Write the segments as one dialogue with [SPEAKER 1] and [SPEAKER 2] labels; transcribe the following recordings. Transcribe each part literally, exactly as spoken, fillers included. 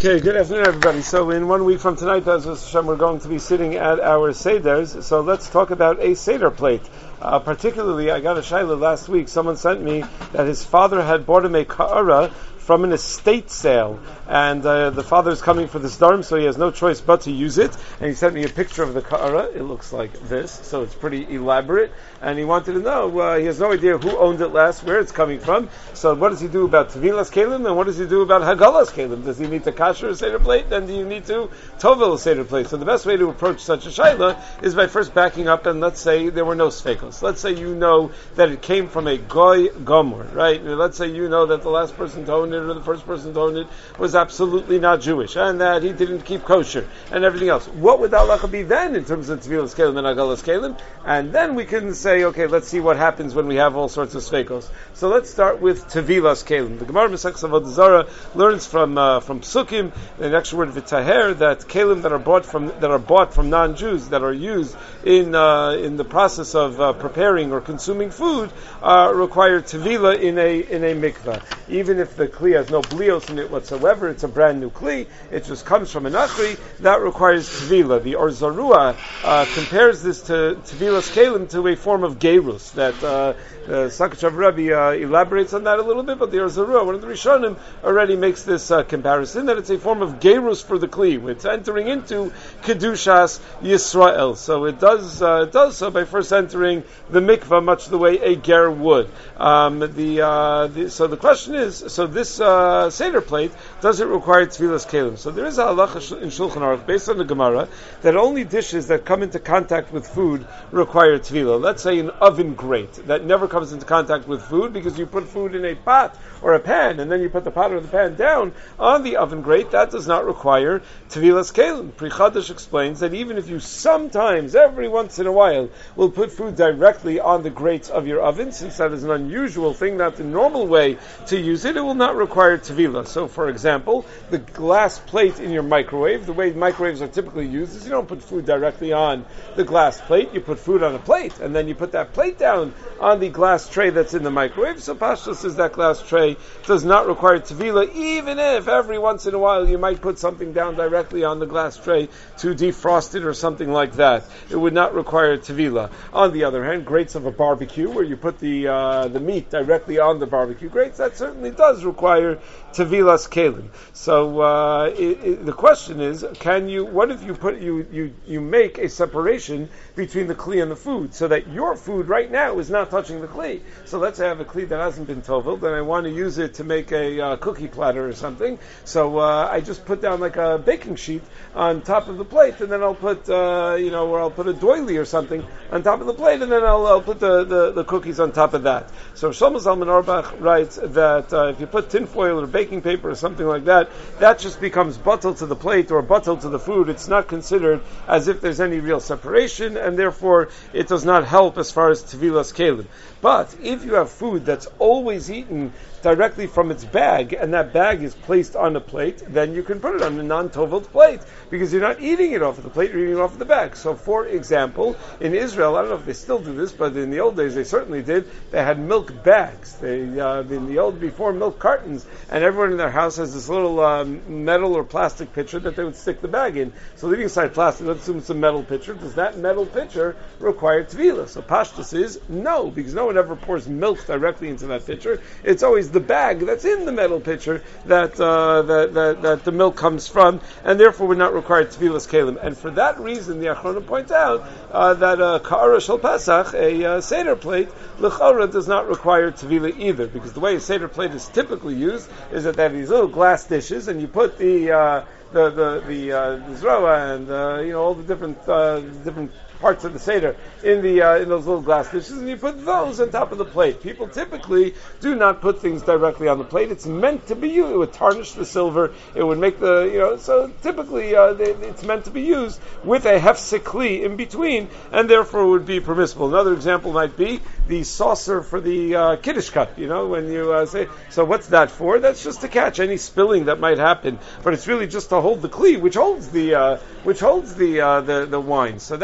[SPEAKER 1] Okay, good afternoon, everybody. So in one week from tonight, Bez Hashem, we're going to be sitting at our Seders. So let's talk about a Seder plate. Uh, particularly, I got a shayla last week. Someone sent me that his father had bought him a ka'ara from an estate sale, and uh, the father is coming for this dharm, so he has no choice but to use it. And he sent me a picture of the ka'ara. It looks like this, so it's pretty elaborate. And he wanted to know, uh, he has no idea who owned it last, where it's coming from. So what does he do about Tevilas Kalim, and what does he do about Hagalas Kalim? Does he need to kasher a Seder plate? Then do you need to Tovel a Seder plate? So the best way to approach such a shayla is by first backing up, and let's say there were no sfekos. Let's say you know that it came from a goy gomor, right? Let's say you know that the last person to own it or the first person to own it was absolutely not Jewish, and that he didn't keep kosher, and everything else. What would the halacha be then in terms of Tevilas Kalim and Hagalas Kalim? And then we can say, okay, let's see what happens when we have all sorts of sfekos. So let's start with Tevilas Kalim. The Gemara Masechus Avodah Zarah learns from uh, from Psukim, the next word v'taher, that kalim that are bought from that are bought from non-Jews, that are used in uh, in the process of uh, preparing or consuming food, uh, require tevila in a in a mikvah. Even if the kli has no blios in it whatsoever, it's a brand new kli, it just comes from an achri, that requires tevila. The Or Zarua uh, compares this to tevilas kalim to a form of gerus. That uh, the Sakachav Rebbe uh, elaborates on that a little bit, but the Or Zarua, one of the Rishonim, already makes this uh, comparison that it's a form of gerus for the kli. It's entering into kedushas Yisrael. So it does uh, it does so by first entering the mikvah, much the way a ger would. Um, the, uh, the so the question is, so this uh, Seder plate, does it require Tevilas Kalim? So there is a halacha in Shulchan Aruch based on the Gemara that only dishes that come into contact with food require Tevila. Let's say an oven grate that never comes into contact with food because you put food in a pot or a pan and then you put the pot or the pan down on the oven grate, that does not require Tevilas Kalim. Pri Chadash explains that even if you sometimes, every once in a while, will put food directly on the grates of your oven, since that is an unusual thing, not the normal way to use it, it will not require Tevila. So, for example, the glass plate in your microwave, the way microwaves are typically used is you don't put food directly on the glass plate, you put food on a plate, and then you put that plate down on the glass tray that's in the microwave. So Pashto says that glass tray does not require Tevila, even if every once in a while you might put something down directly on the glass tray to defrost it or something like that. It would not require Tevila. On the other hand, grates of a barbecue, where you put the uh, the meat directly on the barbecue grates, that certainly does require Tevilas Kalim. So uh, it, it, the question is, can you? What if you put you you you make a separation between the kli and the food, so that your food right now is not touching the kli? So let's say I have a kli that hasn't been toveled, and I want to use it to make a uh, cookie platter or something. So uh, I just put down like a baking sheet on top of the plate, and then I'll put uh, you know, or I'll put a doily or something on top of the plate, and then I'll, I'll put the, the, the cookies on top of that. So Shlomo Zalman Auerbach writes that uh, if you put tinfoil or baking paper or something like that, that just becomes buttle to the plate or buttle to the food. It's not considered as if there's any real separation, and therefore it does not help as far as Tevilas Kalim. But if you have food that's always eaten directly from its bag, and that bag is placed on a plate, then you can put it on a non-toveled plate, because you're not eating it off of the plate, you're eating it off of the bag. So, for example, in Israel, I don't know if they still do this, but in the old days they certainly did, they had milk bags. They, uh, in the old, before milk cartons, and everyone in their house has this little um, metal or plastic pitcher that they would stick the bag in. So leaving aside plastic, let's assume it's a metal pitcher. Does that metal pitcher require Tevila? So Pashtus is no, because no one ever pours milk directly into that pitcher. It's always the bag that's in the metal pitcher that uh, that, that that the milk comes from, and therefore would not require Tevilas Kalim. And for that reason, the Achronim point out uh, that a Ka'ara Shel Pesach, a uh, Seder plate, L'chora does not require Tevila either, because the way a Seder plate is typically used is that they have these little glass dishes, and you put the uh, the the the, uh, the zroa and uh, you know, all the different uh, different parts of the Seder in the uh, in those little glass dishes, and you put those on top of the plate. People typically do not put things directly on the plate. It's meant to be used. It would tarnish the silver. It would make the, you know, so typically uh, they, it's meant to be used with a hefsek kli in between, and therefore would be permissible. Another example might be the saucer for the uh, Kiddush cup, you know, when you uh, say, so what's that for? That's just to catch any spilling that might happen, but it's really just to hold the kli, which holds the uh, which holds the, uh, the the wine. So that would also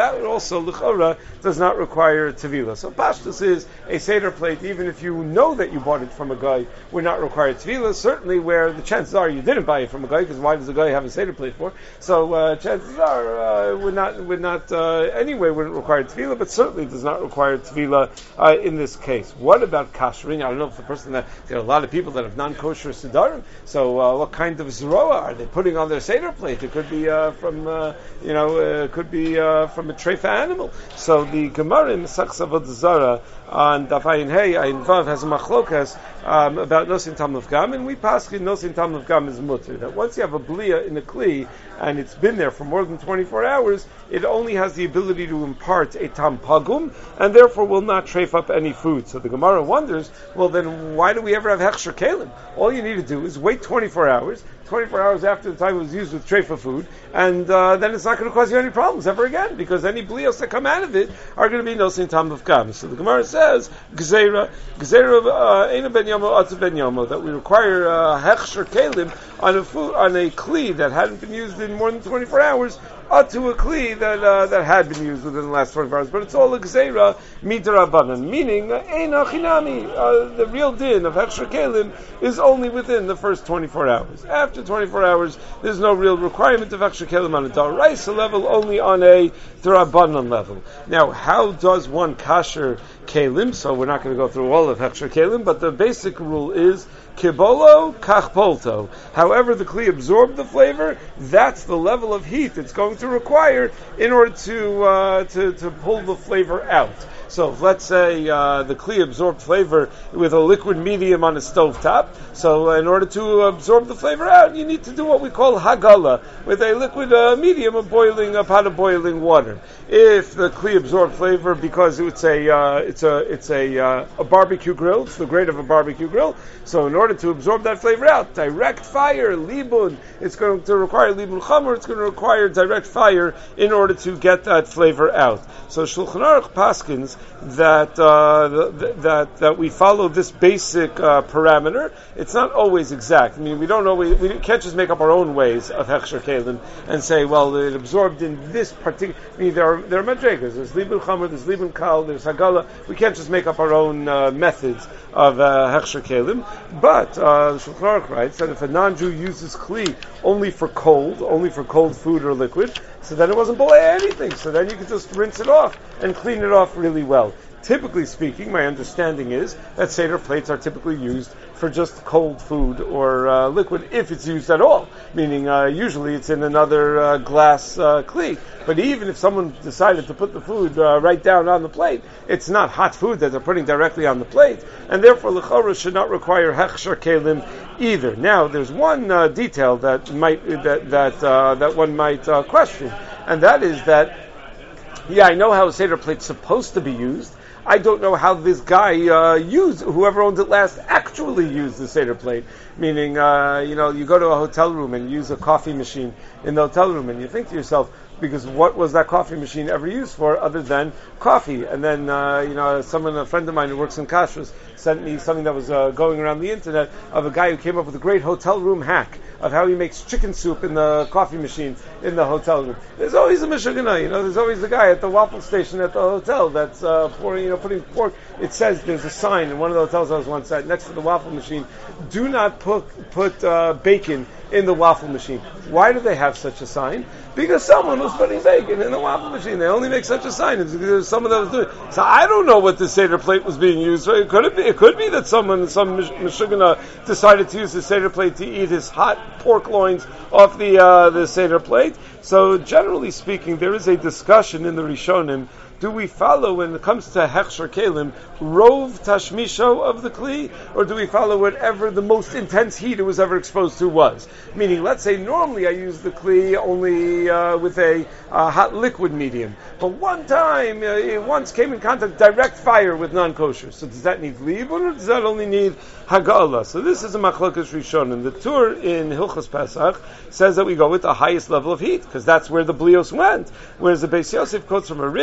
[SPEAKER 1] also l'chora does not require tevila. So pashtus is a seder plate, even if you know that you bought it from a guy, would not require tevila. Certainly, where the chances are you didn't buy it from a guy, because why does a guy have a seder plate for? So uh, chances are uh, would not would not uh, anyway wouldn't require tevila, but certainly does not require tevila uh, in this case. What about kashering? I don't know if the person that there are a lot of people that have non-kosher sedarim. So uh, what kind of zroa are they putting on their seder plate? It could be uh, from uh, you know uh, could be uh, from a treifa animal. So the Gemara in Masechus Avodah Zarah on Daf Ayin Hey Ayin Vav has a machlokas um, about nosin tam of gam, and we pass in nosin tam of gam is mutter. That once you have a blia in a kli and it's been there for more than twenty-four hours, it only has the ability to impart a tam pagum, and therefore will not treif up any food. So the Gemara wonders, well then why do we ever have hechsher kelim? All you need to do is wait twenty-four hours, twenty-four hours after the time it was used with treifa food, and uh, then it's not going to cause you any problems ever again, because any blios that come out of it are going to be nosin tam of gam. So the Gemara says, gzeira, gzeira eina ben yomo atzu ben yomo, that we require uh, hechsher kelim on a food, on a kli that hadn't been used in more than twenty-four hours, up to a kli that uh, that had been used within the last twenty-four hours. But it's all a gzeira midarabanan, meaning eina chinami. Uh, the real din of hechsher kelim is only within the first twenty-four hours. After twenty-four hours, there's no real requirement of hechsher kelim on a daraisa level, only on a darabanan level. Now, how does one kasher kelim? So we're not going to go through all of hechsher kelim, but the basic rule is kibolo kach polto. However the kli absorbed the flavor, that's the level of heat it's going to require in order to uh, to, to pull the flavor out. So if, let's say uh, the kli absorbed flavor with a liquid medium on a stovetop, so in order to absorb the flavor out, you need to do what we call hagala, with a liquid uh, medium of boiling, a pot of boiling water. If the kli absorbed flavor because it's a uh, it's a it's a uh, a barbecue grill, it's the grade of a barbecue grill, so in order to absorb that flavor out, direct fire, libun, it's going to require libun chamor, it's going to require direct fire in order to get that flavor out. So Shulchan Aruch paskins that uh, that that we follow this basic uh, parameter. It's not always exact. I mean, we don't know. We, we can't just make up our own ways of hechsher kelim and say, well, it absorbed in this particular. I mean, there are there are madregas. There's libun chamor, there's libun kal, there's hagala. We can't just make up our own uh, methods of uh, hechsher kelim. But uh, Shulchan Aruch writes that if a non-Jew uses kli only for cold, only for cold food or liquid, so then it wasn't boleh anything. So then you can just rinse it off and clean it off really well. Typically speaking, my understanding is that Seder plates are typically used for just cold food or uh, liquid, if it's used at all. Meaning, uh, usually it's in another uh, glass uh, kli. But even if someone decided to put the food uh, right down on the plate, it's not hot food that they're putting directly on the plate, and therefore l'chora should not require hechsher kelim either. Now, there's one uh, detail that might that that uh, that one might uh, question, and that is that, yeah, I know how a Seder plate's supposed to be used. I don't know how this guy uh, used, whoever owns it last, actually used the Seder plate. Meaning, uh, you know, you go to a hotel room and use a coffee machine in the hotel room, and you think to yourself, because what was that coffee machine ever used for other than coffee? And then, uh, you know, someone, a friend of mine who works in kashrus, sent me something that was uh, going around the internet of a guy who came up with a great hotel room hack of how he makes chicken soup in the coffee machine in the hotel room. There's always a mishugana, you know, there's always a guy at the waffle station at the hotel that's uh, pouring, you know, putting pork. It says, there's a sign in one of the hotels I was once at, next to the waffle machine, do not put, put uh, bacon in the waffle machine. Why do they have such a sign? Because someone was putting bacon in the waffle machine. They only make such a sign. It's because there was someone that was doing it. So I don't know what the Seder plate was being used for. It could be, it could be that someone, some Meshugana, decided to use the Seder plate to eat his hot pork loins off the uh, the Seder plate. So generally speaking, there is a discussion in the Rishonim. Do we follow, when it comes to hechsher kelim, rov tashmisho of the kli, or do we follow whatever the most intense heat it was ever exposed to was? Meaning, let's say normally I use the kli only uh, with a uh, hot liquid medium, but one time uh, it once came in contact direct fire with non-kosher. So does that need libun, or does that only need hagala? So this is a machlokas rishonim. The Tur in Hilchos Pesach says that we go with the highest level of heat, because that's where the blios went. Whereas the Beis Yosef quotes from a Rif and a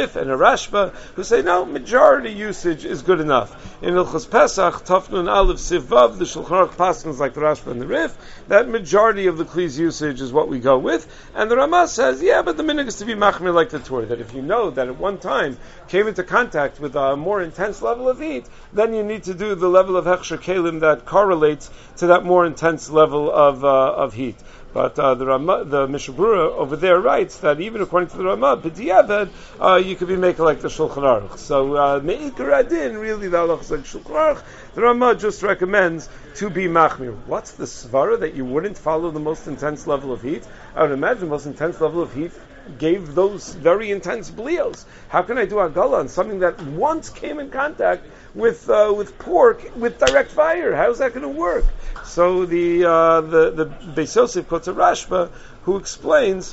[SPEAKER 1] Rashba, who say no, majority usage is good enough. In Ilchos Pesach, Tafnun Aleph Sivav, the Shulchan Aruch Paskins like the Rashba and the Rif, that majority of the Kli's usage is what we go with. And the Ramah says, yeah, but the minhag is to be machmir like the Torah, that if you know that at one time came into contact with a more intense level of heat, then you need to do the level of hechsher kelim that correlates to that more intense level of uh, of heat. But uh, the Ramah, the Mishnah Berurah over there writes that even according to the Ramah, b'diavad, uh, you could be making like the Shulchan Aruch. So uh, me'ikar adin, really the halach is like Shulchan Aruch. The Ramah just recommends to be machmir. What's the svara that you wouldn't follow the most intense level of heat? I would imagine the most intense level of heat gave those very intense blios. How can I do agala on something that once came in contact with uh, with pork with direct fire? How's that going to work? So the uh, the the Beis Yosef quotes a Rashba who explains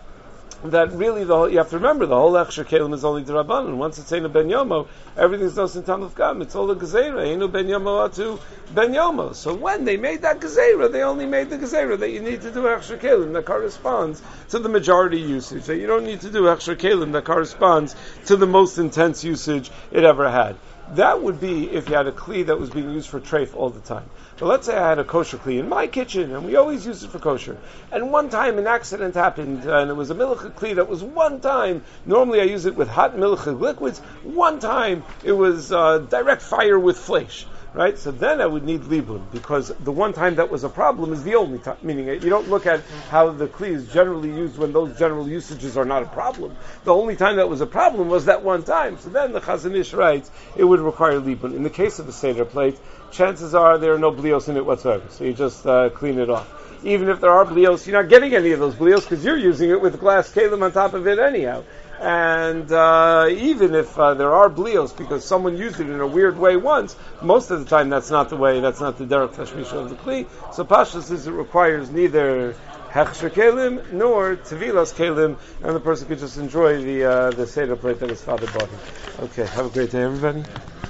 [SPEAKER 1] that really the whole, you have to remember the whole Echsher Kelim is only D'Rabbanan. Once it's Einu Ben Yomo, everything's Nos in Tam of Gam. It's all the Gezerah. Einu Ben Yomo Atu Ben Yomo. So when they made that Gezerah, they only made the Gezerah that you need to do Echsher Kelim that corresponds to the majority usage. That you don't need to do Echsher Kelim that corresponds to the most intense usage it ever had. That would be if you had a kli that was being used for treif all the time. But let's say I had a kosher kli in my kitchen, and we always use it for kosher. And one time an accident happened, and it was a milcha kli that was one time. Normally I use it with hot milcha liquids. One time it was uh, direct fire with flesh. Right? So then I would need libun, because the one time that was a problem is the only time, meaning you don't look at how the kli is generally used when those general usages are not a problem. The only time that was a problem was that one time. So then the Chazon Ish writes, it would require libun. In the case of the Seder plate, chances are there are no blios in it whatsoever, so you just uh, clean it off. Even if there are blios, you're not getting any of those blios because you're using it with glass kalim on top of it anyhow. And uh, even if uh, there are blios because someone used it in a weird way once, most of the time that's not the way, that's not the derech tashmisha of the kli. So pashtus is it requires neither hechsher kelim nor tevilas kelim, and the person could just enjoy the uh, the seder plate that his father bought him. Okay, have a great day, everybody.